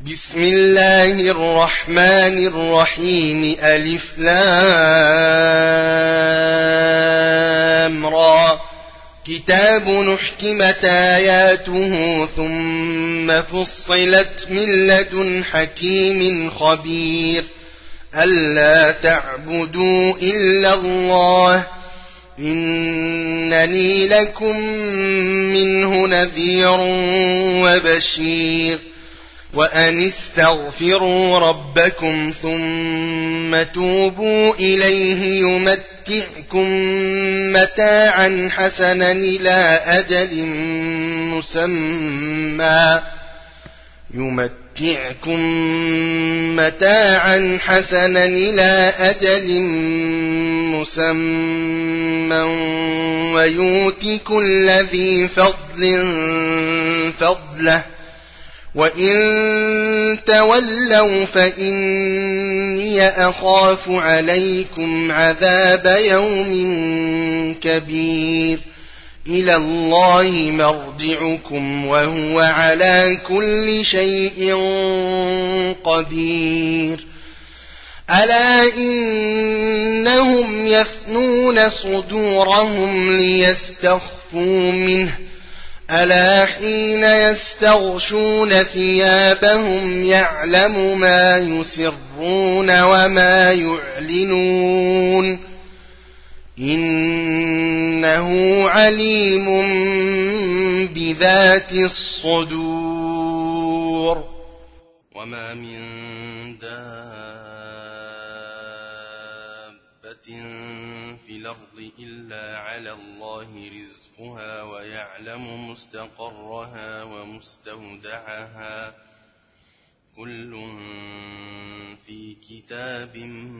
بسم الله الرحمن الرحيم. ألف لام را. كتاب نحكمت آياته ثم فصلت من لدن حكيم خبير. ألا تعبدوا إلا الله إنني لكم منه نذير وبشير. وأن استغفروا ربكم ثم توبوا إليه يمتعكم متاعا حسنا إلى أجل مسمى ويؤت كل ذي فضل فضله. وإن تولوا فإني أخاف عليكم عذاب يوم كبير. إلى الله مرجعكم وهو على كل شيء قدير. ألا إنهم يثنون صدورهم ليستخفوا منه. ألا حين يستغشون ثيابهم يعلم ما يسرون وما يعلنون إنه عليم بذات الصدور. وما من في الأرض إلا على الله رزقها ويعلم مستقرها ومستودعها كل في كتاب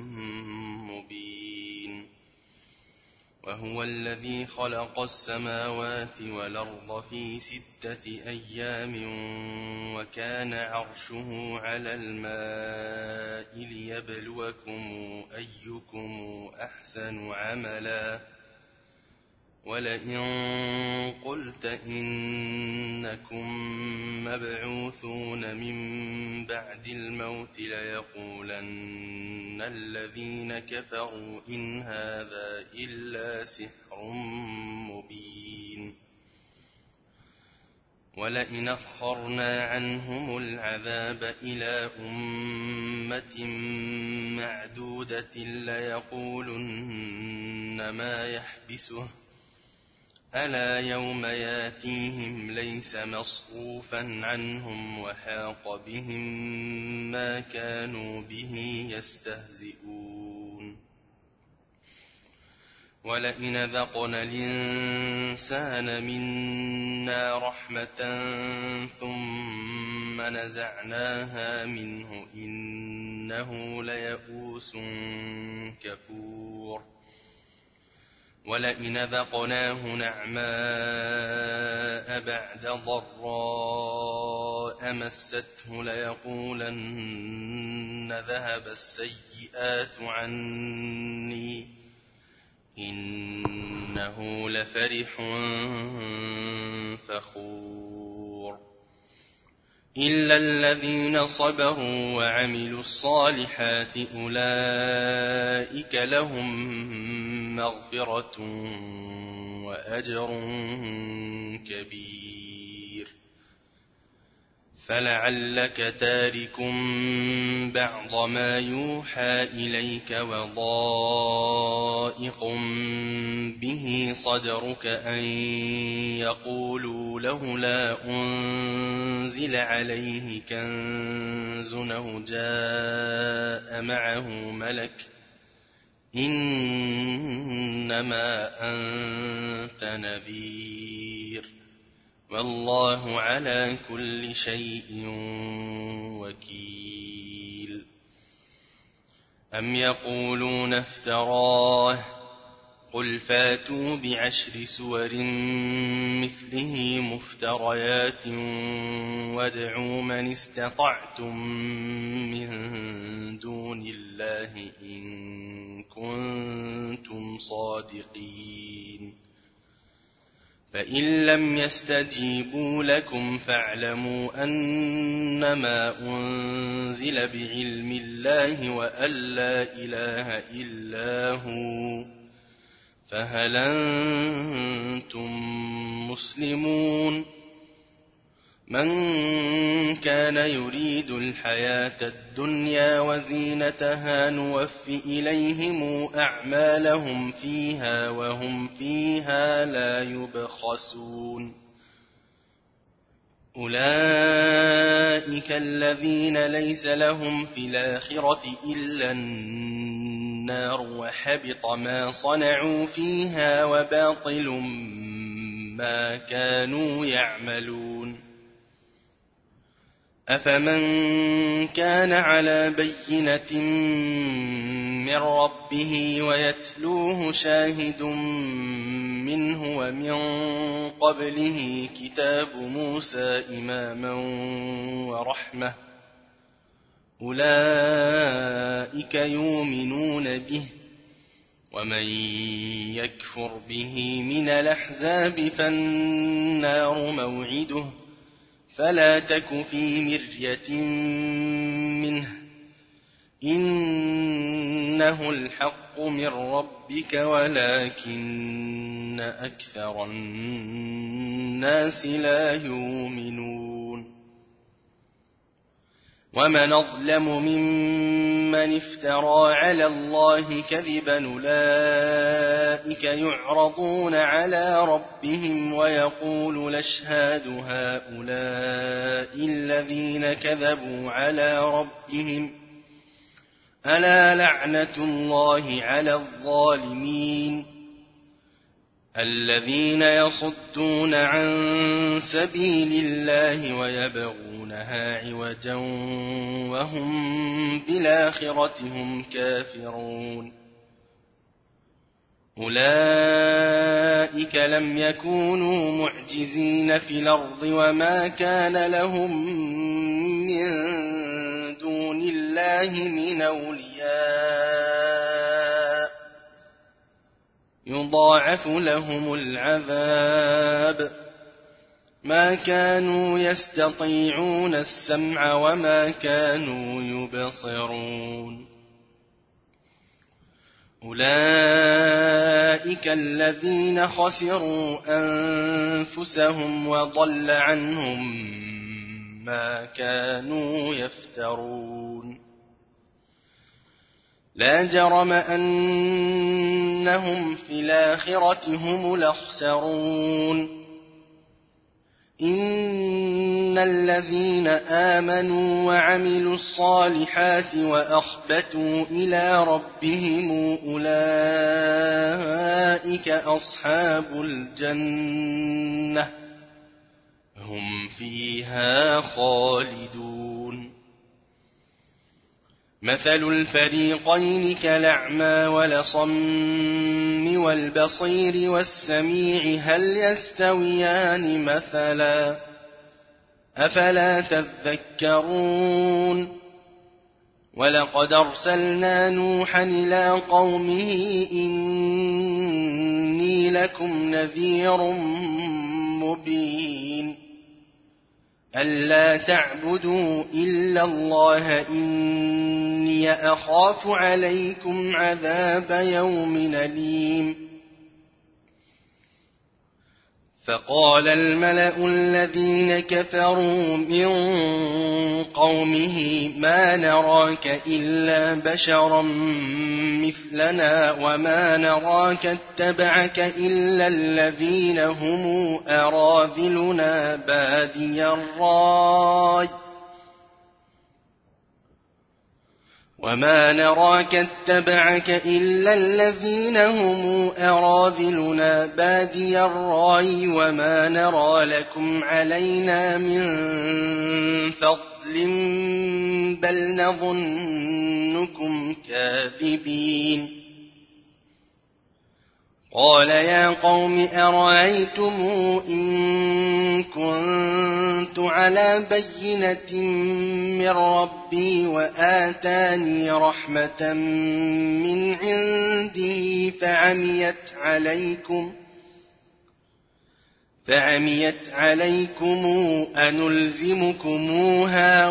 مبين. وهو الذي خلق السماوات والأرض في 6 أيام وكان عرشه على الماء ليبلوكم أيكم أحسن عملا. ولئن قلت إنكم مبعوثون من بعد الموت ليقولن الذين كفروا إن هذا إلا سحر مبين. ولئن أخرنا عنهم العذاب إلى أمة معدودة ليقولن ما يحبسه ألا يوم ياتيهم ليس مصروفا عنهم وحاق بهم ما كانوا به يستهزئون. ولئن ذقنا الإنسان منا رحمة ثم نزعناها منه إنه ليئوس كفور. ولئن ذقناه نعماء بعد ضراء مسته ليقولن ذهب السيئات عني إنه لفرح فخور. إلا الذين صبروا وعملوا الصالحات أولئك لهم مغفرة وأجر كبير. فلعلك تارك بعض ما يوحى إليك وضائق به صدرك أن يقولوا لولا أنزل عليه كنز أو جاء معه ملك إنما أنت نذير والله على كل شيء وكيل. أم يقولون افتراه قل فاتوا ب10 سور مثله مفتريات وادعوا من استطعتم من دون الله إن كنتم صادقين. فإن لم يستجيبوا لكم فاعلموا أنما أنزل بعلم الله وأن لا إله إلا هو فهل أنتم مسلمون من كان يريد الحياة الدنيا وزينتها نوف إليهم أعمالهم فيها وهم فيها لا يبخسون أولئك الذين ليس لهم في الآخرة إلا النار وحبط ما صنعوا فيها وباطل ما كانوا يعملون أفمن كان على بينة من ربه ويتلوه شاهد منه ومن قبله كتاب موسى إماما ورحمة أولئك يؤمنون به ومن يكفر به من الأحزاب فالنار موعده فلا تك في مرية منه إنه الحق من ربك ولكن أكثر الناس لا يؤمنون ومن أظلم ممن افترى على الله كذبا أولئك يعرضون على ربهم ويقول الأشهاد هؤلاء الذين كذبوا على ربهم ألا لعنة الله على الظالمين الذين يصدون عن سبيل الله ويبغونها عوجا وهم بالآخرة هم كافرون أولئك لم يكونوا معجزين في الأرض وما كان لهم من دون الله من أولياء يضاعف لهم العذاب ما كانوا يستطيعون السمع وما كانوا يبصرون أولئك الذين خسروا أنفسهم وضل عنهم ما كانوا يفترون لا جرم أنهم في الآخرة هم الأخسرون إن الذين آمنوا وعملوا الصالحات وأخبتوا إلى ربهم أولئك أصحاب الجنة هم فيها خالدون مثل الفريقين كالأعمى والأصم والبصير والسميع هل يستويان مثلا أفلا تذكرون ولقد أرسلنا نوحا إلى قومه إني لكم نذير مبين ألا تعبدوا إلا الله إني أخاف عليكم عذاب يوم أليم فقال الملأ الذين كفروا من قومه ما نراك إلا بشرا مثلنا وما نراك اتبعك إلا الذين هم أراذلنا بادي الرأي وما نراك اتبعك إلا الذين هم أراذلنا بادي الرأي وما نرى لكم علينا من فضل بل نظنكم كاذبين قال يا قوم أرأيتم إن كنت على بينة من ربي وآتاني رحمة من عنده فعميت عليكم أنلزمكموها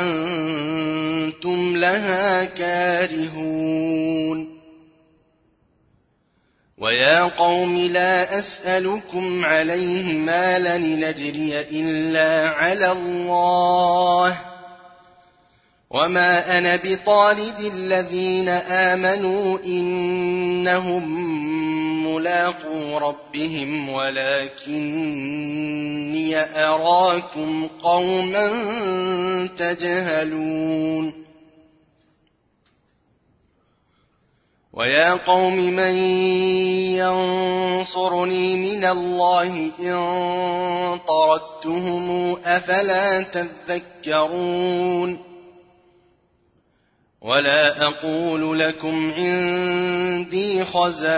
وأنتم لها كارهون ويا قوم لا أسألكم عليه مالا نجري إلا على الله وما أنا بطارد الذين آمنوا إنهم ملاقو ربهم ولكني أراكم قوما تجهلون ويا قوم من ينصرني من الله إن طردتهم أفلا تذكرون ولا أقول لكم عندي خزائن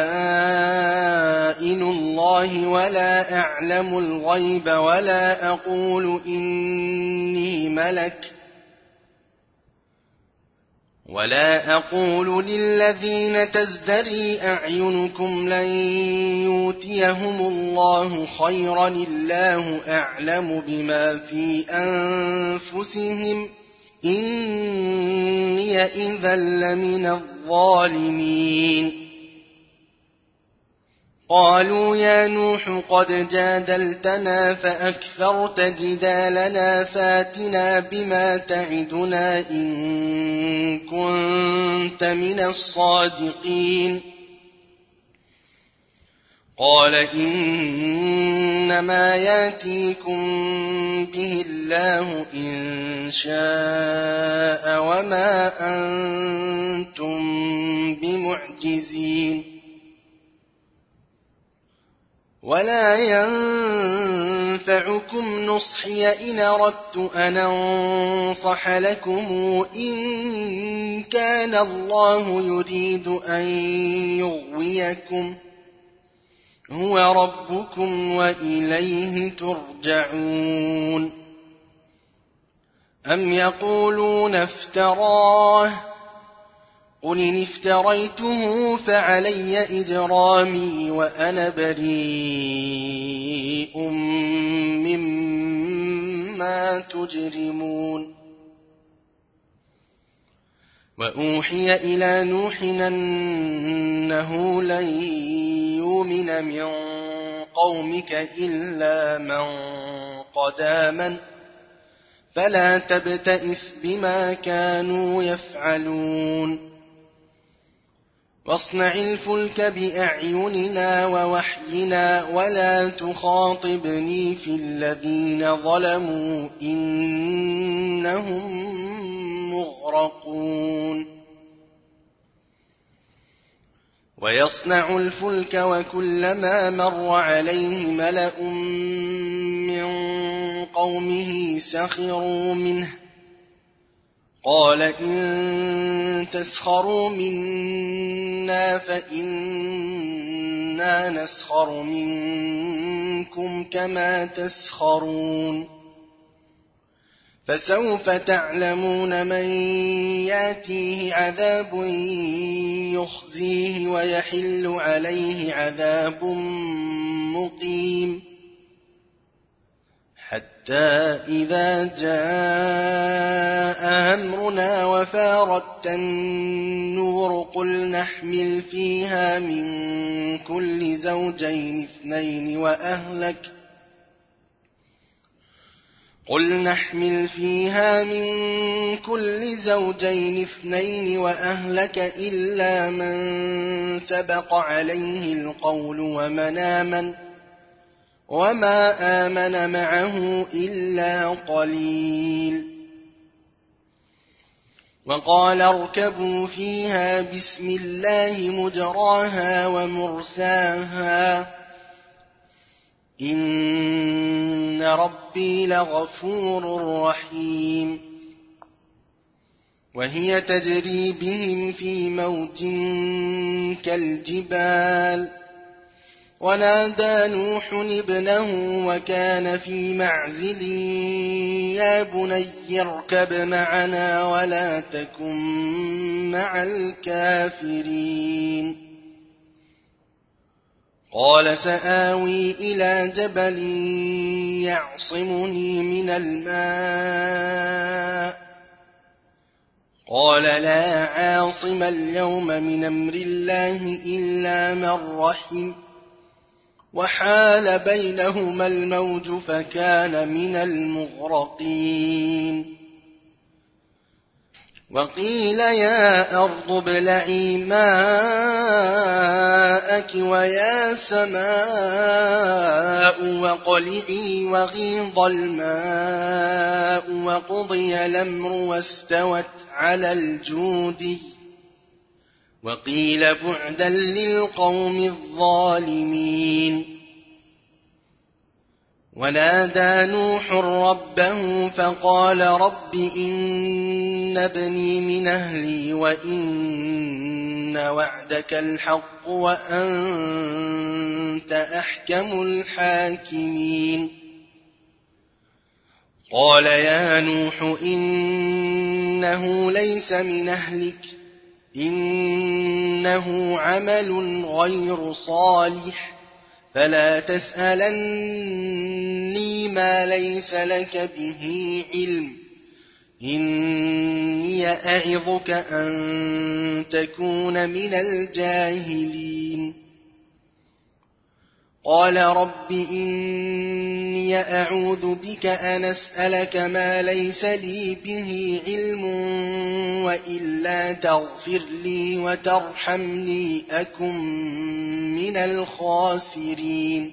الله ولا أعلم الغيب ولا أقول إني ملك ولا أقول للذين تزدري أعينكم لن يؤتيهم الله خيرا الله أعلم بما في أنفسهم إني إذا لمن الظالمين قالوا يا نوح قد جادلتنا فأكثرت جدالنا فاتنا بما تعدنا إن كنت من الصادقين قال إنما ياتيكم به الله إن شاء وما أنتم بمعجزين ولا ينفعكم نصحي إن أردت أن أنصح لكم إن كان الله يريد أن يغويكم هو ربكم وإليه ترجعون أم يقولون افتراه قل إن افتريته فعلي إجرامي وأنا بريء مما تجرمون وأوحي إلى نوح أنه لن يؤمن من قومك إلا من قد آمن فلا تبتئس بما كانوا يفعلون واصنع الفلك بأعيننا ووحينا ولا تخاطبني في الذين ظلموا إنهم مغرقون ويصنع الفلك وكلما مر عليه ملأ من قومه سخروا منه قال إن تسخروا منا فإنا نسخر منكم كما تسخرون فسوف تعلمون من ياتيه عذاب يخزيه ويحل عليه عذاب مقيم حتى إذا جاء أمرنا وفارت النور قل نحمل فيها من كل زوجين اثنين وأهلك إلا من سبق عليه القول ومن آمن وما آمن معه إلا قليل وقال اركبوا فيها بسم الله مجراها ومرساها إن ربي لغفور رحيم وهي تجري بهم في موج كالجبال ونادى نوح ابنه وكان في معزل يا بني اركب معنا ولا تكن مع الكافرين قال سآوي إلى جبل يعصمني من الماء قال لا عاصم اليوم من أمر الله إلا من رحم وحال بينهما الموج فكان من المغرقين وقيل يا أرض ابلعي ماءك ويا سماء وقلعي وغيض الماء وقضي الأمر واستوت على الجود وقيل بعدا للقوم الظالمين ونادى نوح ربه فقال رب إن ابني من أهلي وإن وعدك الحق وأنت أحكم الحاكمين قال يا نوح إنه ليس من أهلك إنه عمل غير صالح فلا تسألني ما ليس لك به علم إني أعظك أن تكون من الجاهلين قال رب إني أعوذ بك أن أسألك ما ليس لي به علم وإلا تغفر لي وترحمني أكن من الخاسرين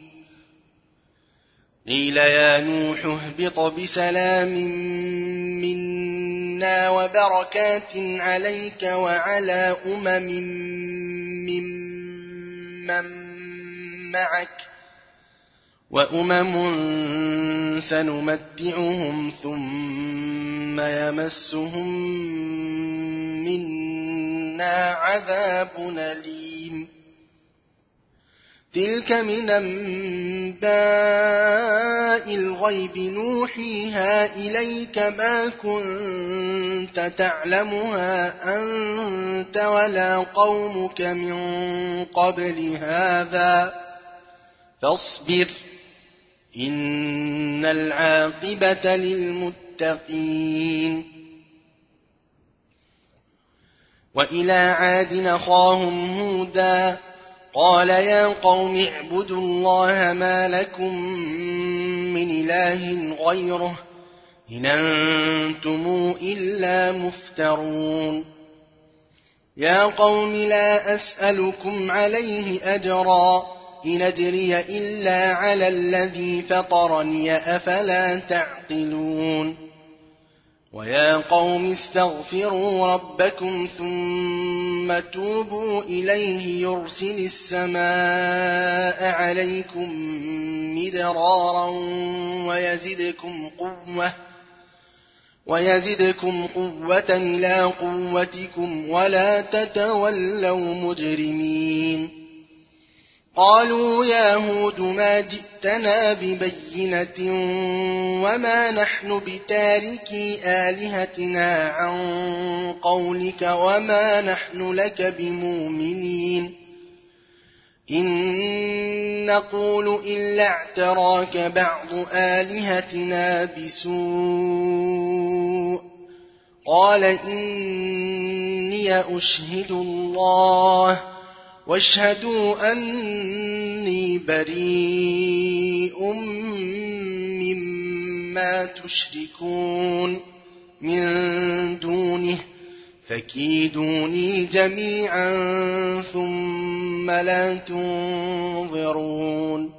قيل يا نوح اهبط بسلام منا وبركات عليك وعلى ممن معك وأمم سنمتعهم ثم يمسهم منا عذاب أليم تلك من أنباء الغيب نوحيها إليك ما كنت تعلمها أنت ولا قومك من قبل هذا فاصبر إن العاقبة للمتقين وإلى عاد أخاهم هودا قال يا قوم اعبدوا الله ما لكم من إله غيره إن أنتم إلا مفترون يا قوم لا أسألكم عليه أجرا إن أجري إلا على الذي فطرني أفلا تعقلون ويا قوم استغفروا ربكم ثم توبوا إليه يرسل السماء عليكم مدرارا ويزدكم قوة إلى قوتكم ولا تتولوا مجرمين قالوا يا هود ما جئتنا ببينة وما نحن بتاركي آلهتنا عن قولك وما نحن لك بمؤمنين إن نقول إلا اعتراك بعض آلهتنا بسوء قال إني أشهد الله واشهدوا أني بريء مما تشركون من دونه فكيدوني جميعا ثم لا تنظرون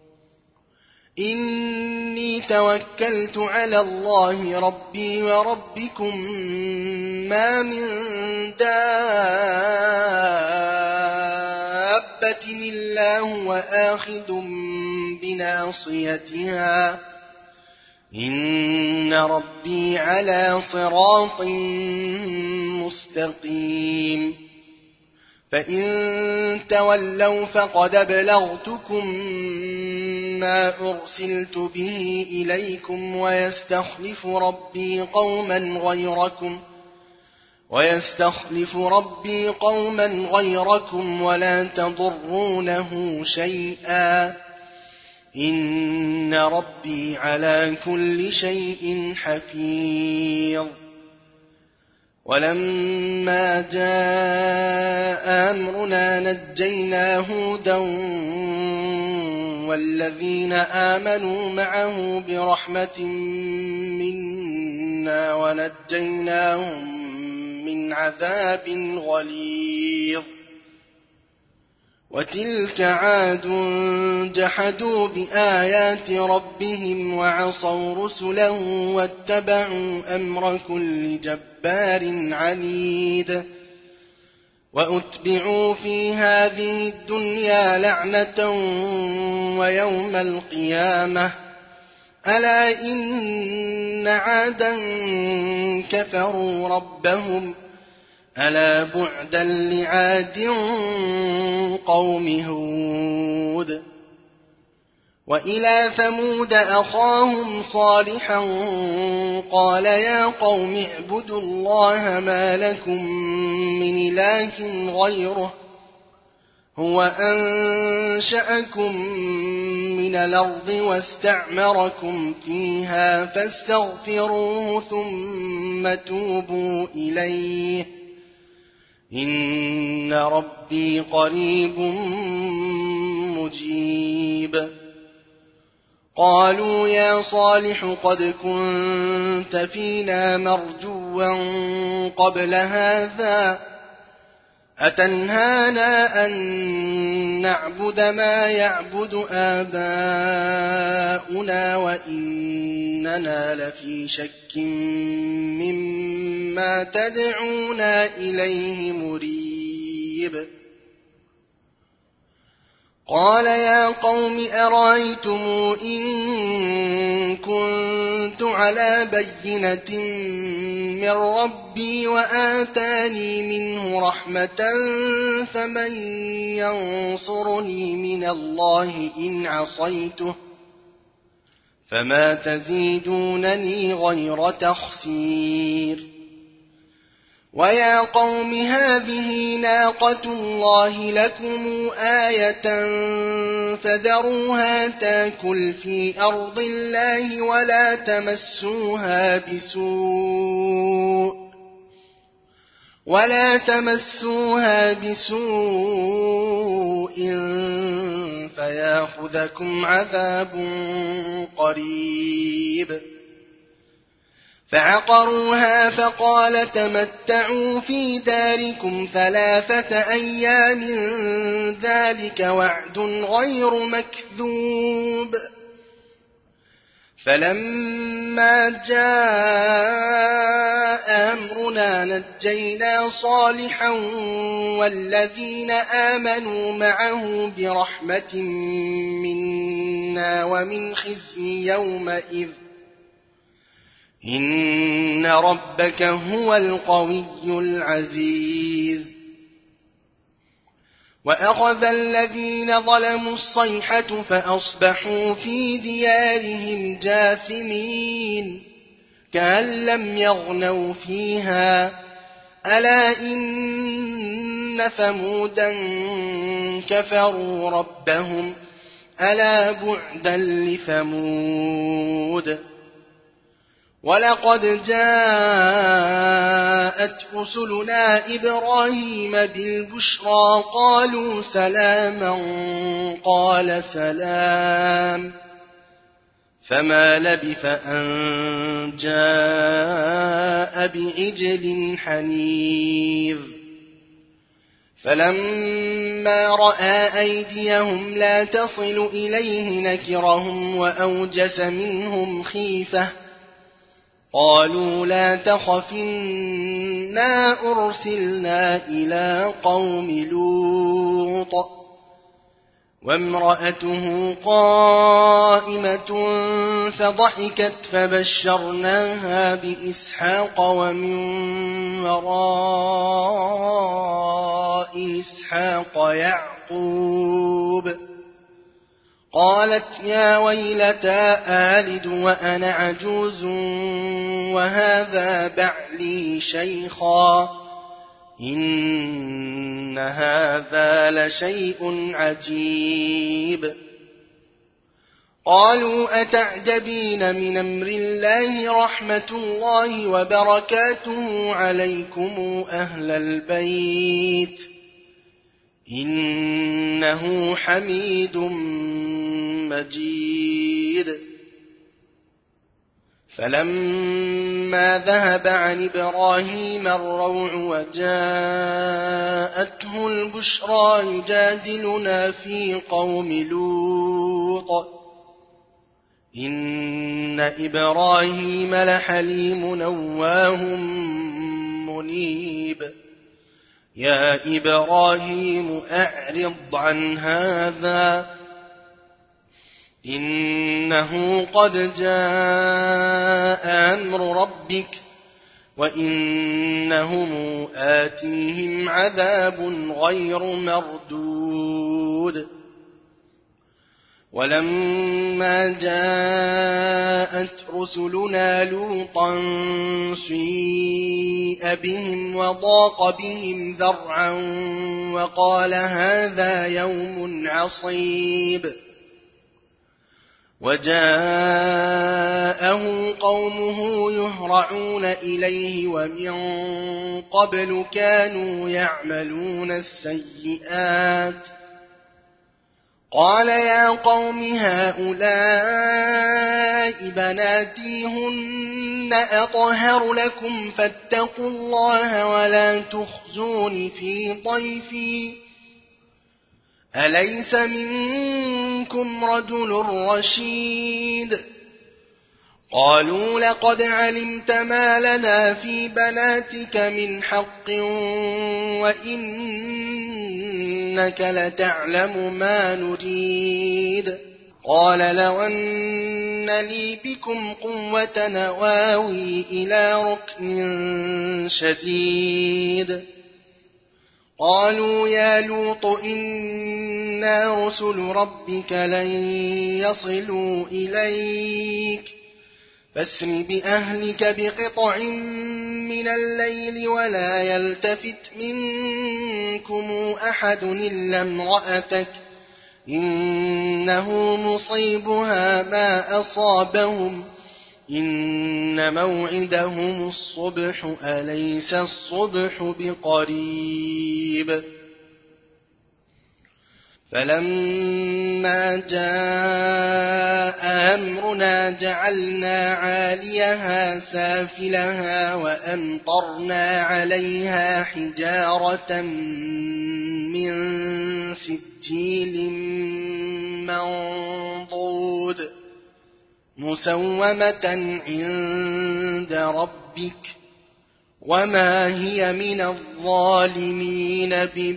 إني توكلت على الله ربي وربكم ما من دابة إلا هو آخذ بناصيتها إن ربي على صراط مستقيم فإن تولوا فقد أبلغتكم ما أرسلت به إليكم ويستخلف ربي قوما غيركم ويستخلف ربي قوما غيركم ولا تضرونه شيئا إن ربي على كل شيء حفيظ. ولما جاء أمرنا نجينا هودا والذين آمنوا معه برحمة منا ونجيناهم من عذاب غليظ. وتلك عاد جحدوا بآيات ربهم وعصوا رسله واتبعوا أمر كل جبار عنيد. وأتبعوا في هذه الدنيا لعنة ويوم القيامة ألا إن عادا كفروا ربهم ألا بعدا لعاد قوم هود. وإلى ثمود أخاهم صالحا قال يا قوم اعبدوا الله ما لكم من إله غيره هو أنشأكم من الأرض واستعمركم فيها فاستغفروه ثم توبوا إليه إن ربي قريب مجيب. قالوا يا صالح قد كنت فينا مرجوا قبل هذا أتنهانا أن نعبد ما يعبد آباؤنا وإننا لفي شك مما تدعونا إليه مريب. قال يا قوم أرأيتم إن كنت على بينة من ربي وآتاني منه رحمة فمن ينصرني من الله إن عصيته فما تزيدونني غير تخسير. ويا قوم هذه ناقة الله لكم آية فذروها تاكل في أرض الله ولا تمسوها بسوء فياخذكم عذاب قريب. فعقروها فقال تمتعوا في داركم 3 أيام ذلك وعد غير مكذوب. فلما جاء أمرنا نجينا صالحا والذين آمنوا معه برحمة منا ومن خزي يومئذ إن ربك هو القوي العزيز. وأخذ الذين ظلموا الصيحة فأصبحوا في ديارهم جاثمين كأن لم يغنوا فيها ألا إن ثمودا كفروا ربهم ألا بعدا لثمود. ولقد جاءت رسلنا إبراهيم بالبشرى قالوا سلاما قال سلام فما لبث أن جاء بعجل حنيذ. فلما رأى أيديهم لا تصل إليه نكرهم وأوجس منهم خيفة قالوا لا تخف إنا أرسلنا إلى قوم لوط وامرأته قائمة فضحكت فبشرناها بإسحاق ومن وراء إسحاق يعقوب قالت يا ويلتى آلد وأنا عجوز وهذا بعلي شيخا إن هذا لشيء عجيب قالوا أتعجبين من أمر الله رحمة الله وبركاته عليكم أهل البيت إنه حميد مجيد فلما ذهب عن إبراهيم الروع وجاءته البشرى يجادلنا في قوم لوط إن إبراهيم لحليم نواه منيب يا إبراهيم أعرض عن هذا إنه قد جاء أمر ربك وإنهم آتيهم عذاب غير مردود ولما جاءت رسلنا لوطا سيء بهم وضاق بهم ذرعا وقال هذا يوم عصيب وجاءه قومه يهرعون إليه ومن قبل كانوا يعملون السيئات قال يا قوم هؤلاء بناتي هن أطهر لكم فاتقوا الله ولا تخزون في ضيفي أليس منكم رجل رشيد قالوا لقد علمت ما لنا في بناتك من حق وإنك لتعلم ما نريد قال لو أن لي بكم قوة نواوي إلى ركن شديد قالوا يا لوط إنا رسل ربك لن يصلوا إليك فاسر بأهلك بقطع من الليل ولا يلتفت منكم أحد إلا امرأتك إنه مصيبها ما أصابهم إن موعدهم الصبح أليس الصبح بقريب فلما جاء أمرنا جعلنا عاليها سافلها وأمطرنا عليها حجارة من سجيل منضود مسومة عند ربك وما هي من الظالمين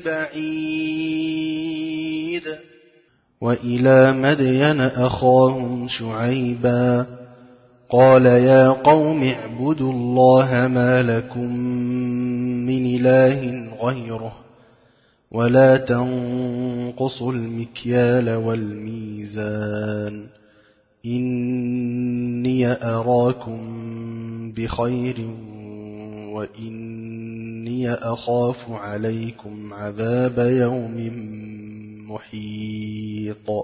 ببعيد وإلى مدين أخاهم شعيبا قال يا قوم اعبدوا الله ما لكم من إله غيره ولا تنقصوا المكيال والميزان إني أراكم بخير وإني أخاف عليكم عذاب يوم محيط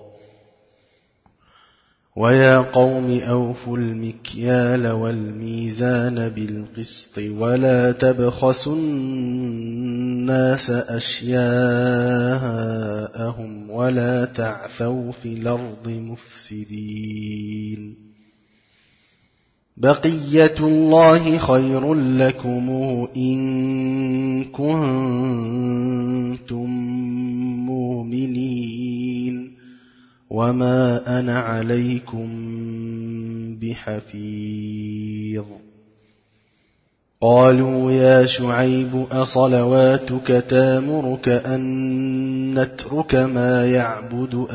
ويا قوم أوفوا المكيال والميزان بالقسط ولا تبخسوا الناس أشياءهم ولا تعثوا في الأرض مفسدين بقية الله خير لكم إن كنتم مؤمنين وما أنا عليكم بحفيظ قالوا يا شعيب أصلواتك تامرك أن نترك ما يعبد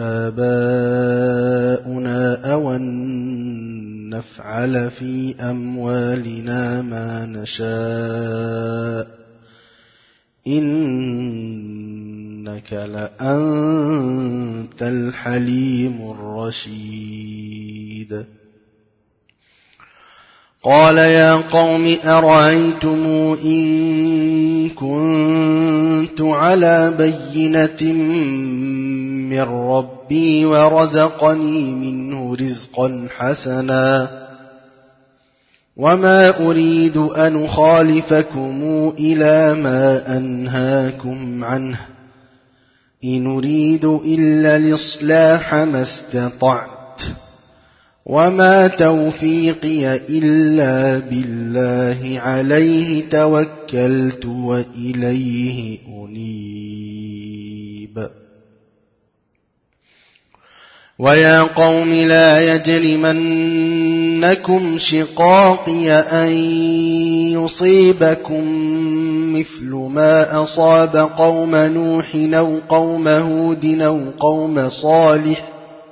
آباؤنا أو أن نفعل في أموالنا ما نشاء إنك إنك لأنت الحليم الرشيد. قال يا قوم أرأيتم إن كنت على بينة من ربي ورزقني منه رزقا حسنا وما أريد أن أخالفكم إلى ما أنهاكم عنه إن أريد إلا الإصلاح ما استطعت وما توفيقي إلا بالله عليه توكلت وإليه أنيب. ويا قوم لا يجرمنكم شقاقي أن يصيبكم مثل ما أصاب قوم نوح أو قوم هود أو قوم صالح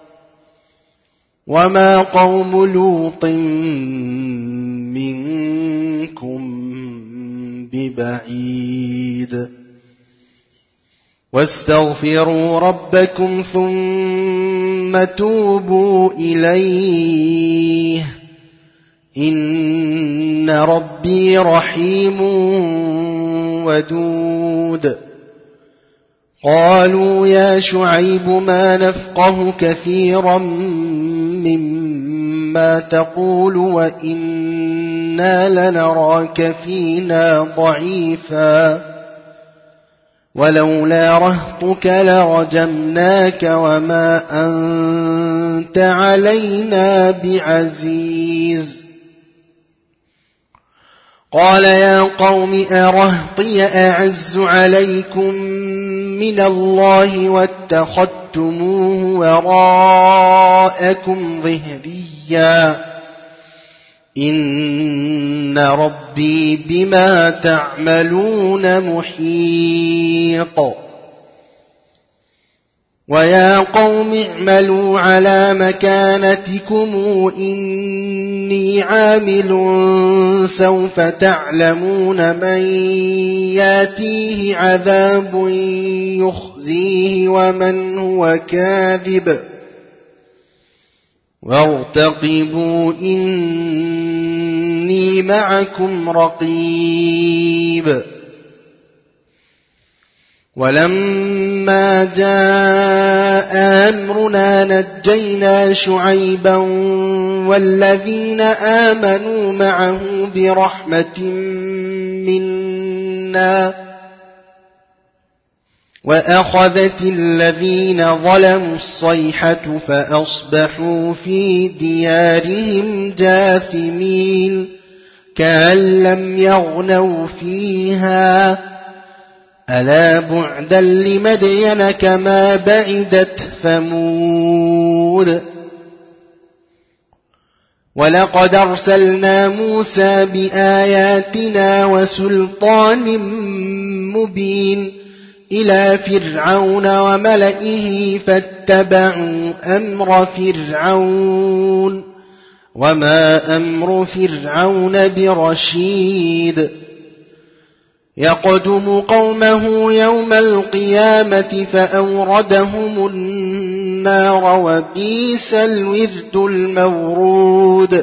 وما قوم لوط منكم ببعيد. واستغفروا ربكم ثم توبوا إليه إن ربي رحيم ودود. قالوا يا شعيب ما نفقه كثيرا مما تقول وإنا لنراك فينا ضعيفا ولولا رهطك لرجمناك وما أنت علينا بعزيز. قال يا قوم أرهطي أعز عليكم من الله واتخذتموه وراءكم ظهريا إن ربي بما تعملون محيط. ويا قوم اعملوا على مكانتكم إني عامل سوف تعلمون من ياتيه عذاب يخزيه ومن هو كاذب وارتقبوا إني معكم رقيب. ولما جاء أمرنا نجينا شعيبا والذين آمنوا معه برحمة منا وأخذت الذين ظلموا الصيحة فأصبحوا في ديارهم جاثمين كأن لم يغنوا فيها ألا بعدا لمدين كما بعدت ثمود. ولقد أرسلنا موسى بآياتنا وسلطان مبين إلى فرعون وملئه فاتبعوا أمر فرعون وما أمر فرعون برشيد. يقدم قومه يوم القيامة فأوردهم النار وبئس الورد المورود.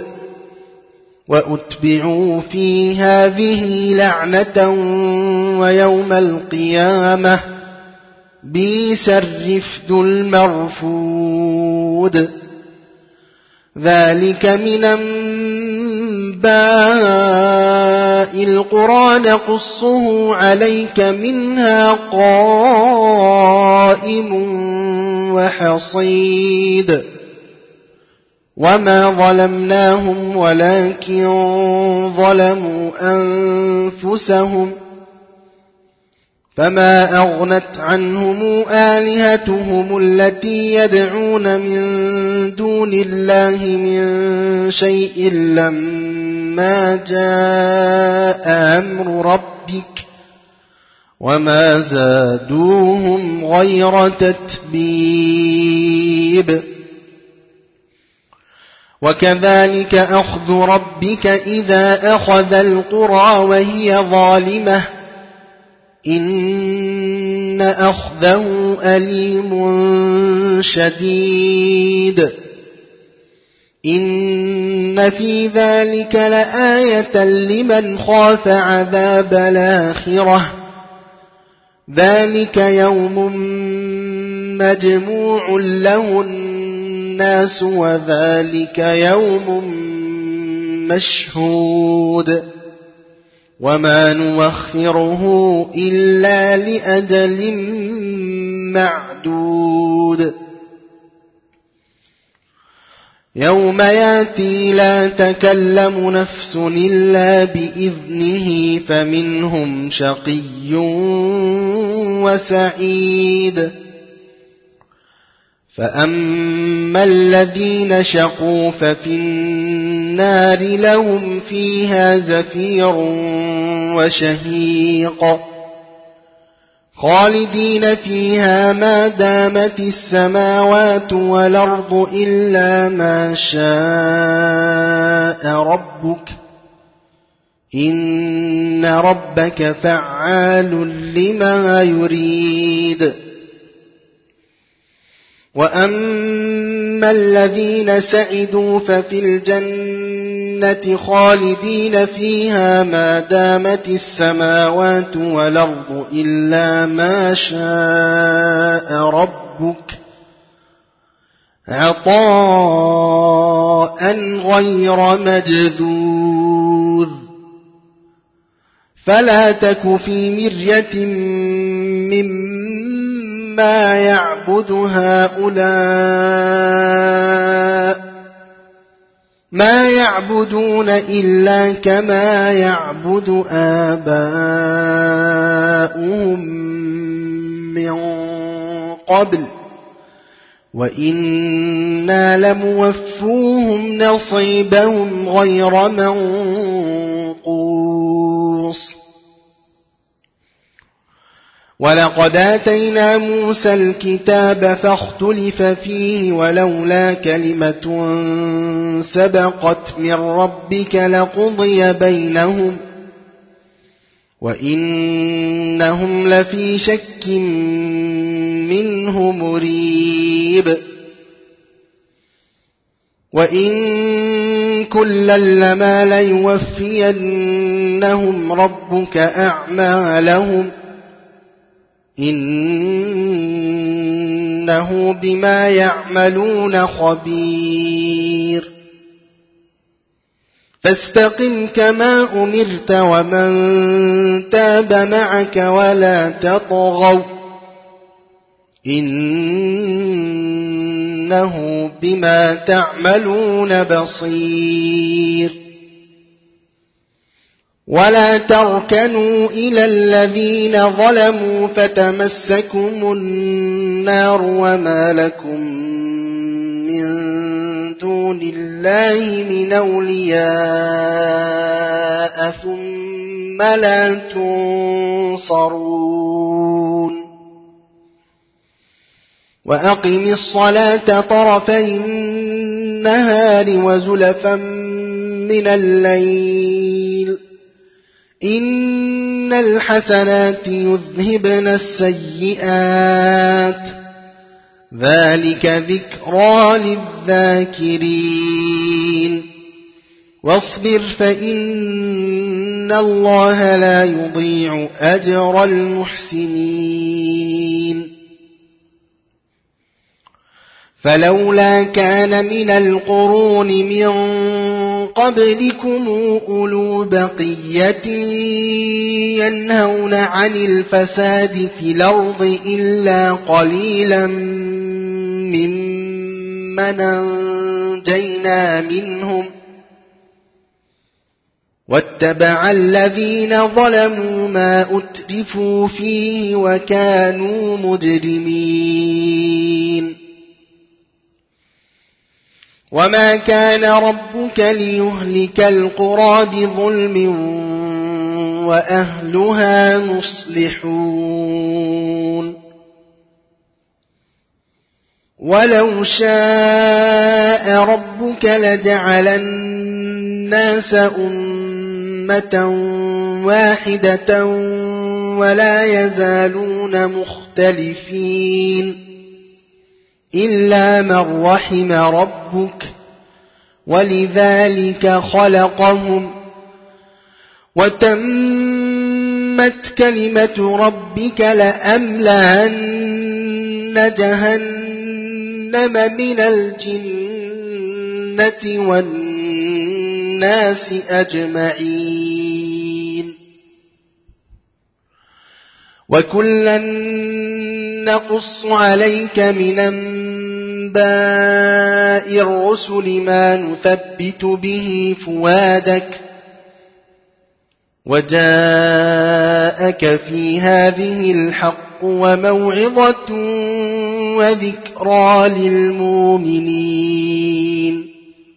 وأتبعوا في هذه لعنة ويوم القيامة بئس الرفد المرفود. ذلك من أنباء القرى نقصه عليك منها قائم وحصيد. وما ظلمناهم ولكن ظلموا أنفسهم فما أغنت عنهم آلهتهم التي يدعون من دون الله من شيء لما جاء أمر ربك وما زادوهم غير تتبيب. وكذلك أخذ ربك إذا أخذ القرى وهي ظالمة إن أخذه أليم شديد إن في ذلك لآية لمن خاف عذاب الآخرة ذلك يوم مجموع له الناس وذلك يوم مشهود وما نوخره إلا لأجل معدود يوم ياتي لا تكلم نفس إلا بإذنه فمنهم شقي وسعيد فأما الذين شقوا ففي النار لهم فيها زفير وشهيق خالدين فيها ما دامت السماوات والأرض إلا ما شاء ربك إن ربك فعال لما يريد وأما الذين سعدوا ففي الجنة خالدين فيها ما دامت السماوات والأرض إلا ما شاء ربك عطاء غير مجذوذ فلا تك في مرية مما يعبد هؤلاء ما يعبدون إلا كما يعبد آباؤهم من قبل وإنا لموفوهم نصيبهم غير منقوص ولقد آتينا موسى الكتاب فاختلف فيه ولولا كلمة سبقت من ربك لقضي بينهم وإنهم لفي شك منه مريب وإن كلا لما ليوفينهم ربك أعمالهم إنه بما يعملون خبير فاستقم كما أمرت ومن تاب معك ولا تطغوا إنه بما تعملون بصير ولا تركنوا إلى الذين ظلموا فتمسكم النار وما لكم من دون الله من أولياء ثم لا تنصرون وأقم الصلاة طرفي النهار وزلفا من الليل إن الحسنات يذهبن السيئات ذلك ذكرى للذاكرين واصبر فإن الله لا يضيع أجر المحسنين فلولا كان من القرون من قبلكم أولو بقية ينهون عن الفساد في الأرض إلا قليلا ممن أنجينا منهم واتبع الذين ظلموا ما أترفوا فيه وكانوا مجرمين وما كان ربك ليهلك القرى بظلم وأهلها مصلحون ولو شاء ربك لجعل الناس أمة واحدة ولا يزالون مختلفين إلا من رحم ربك ولذلك خلقهم وتمت كلمة ربك لأملأن جهنم من الجنة والناس أجمعين وكلا نقص عليك من أنباء الرسل ما نثبت به فؤادك وجاءك في هذه الحق وموعظة وذكرى للمؤمنين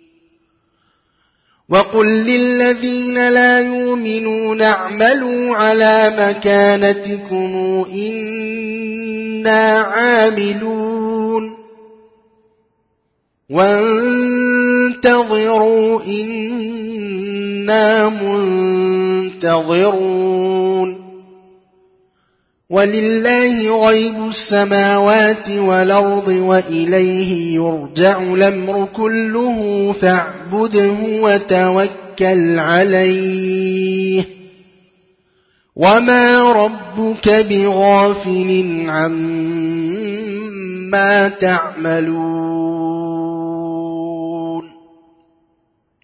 وقل للذين لا يؤمنون اعملوا على مكانتكم إنا عاملون وانتظروا إنا منتظرون ولله غيب السماوات والأرض وإليه يرجع الأمر كله فاعبده وتوكل عليه وما ربك بغافل عما تعملون